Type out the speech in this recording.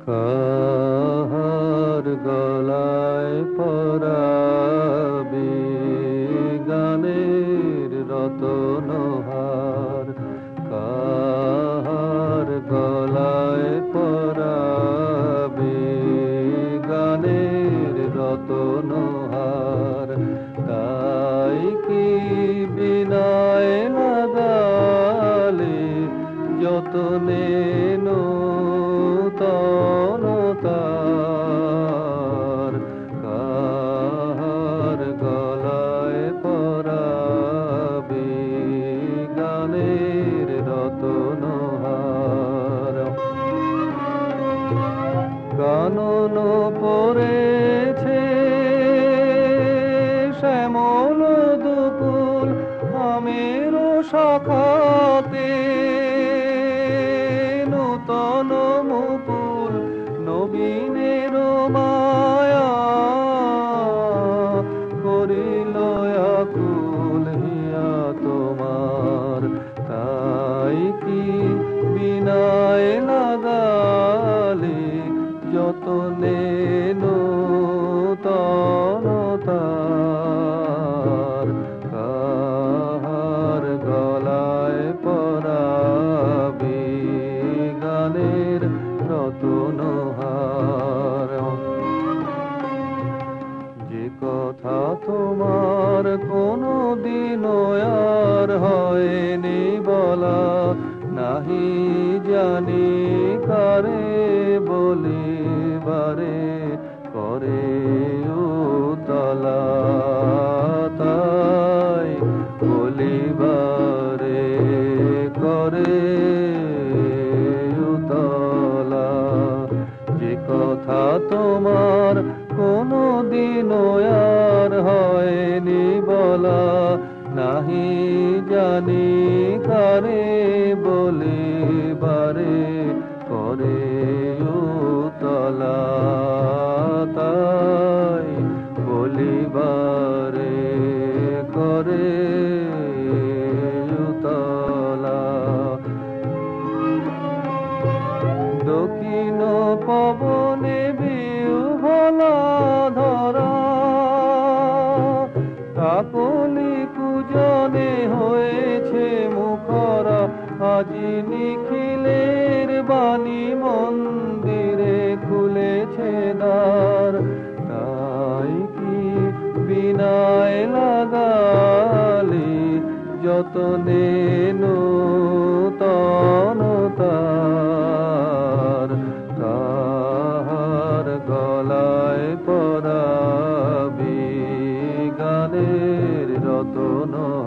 কাহার গলায় পরাবি গানের রতনহার, কাহার গলায় পরাবি গানের রতনহার, তাই কি বিনয় লাগালে যতনে নূতনতার, কাহার গলায় পরাবি গানের রতনহার। কানন পড়েছে শ্যামল দুকুল আমের শাখাতে, নূতন মুকুল নবীনের মায়া করিল আকুল হিয়া তোমার, তাই কি বিনয় লাগালে যতনে নূতনতার, কাহার গলায় পরাবি গানের রতনহার। যে কথা তোমার কোনো দিন আর হয়নি বলা, নাহি জানি কারে বলিবারে করে উতলা, তাই বলিবারে করে উতলা। যে কথা তোমার কোনো দিন আর হয়নি বলা, নাহি জানি কারে বলিবারে করে উতলা, তাই বলিবারে করে উতলা। দক্ষিণ পবনে বিহ্বলা ধরা, কাকলি কুজনে হয়েছে মুখরা, আজি নিখিলের বাণী মন্দিরে খুলেছে দ্বার, তাই কি বিনয় লাগালি যতনে নূতনতার, কাহার গলায় পরাবি গানের রতন।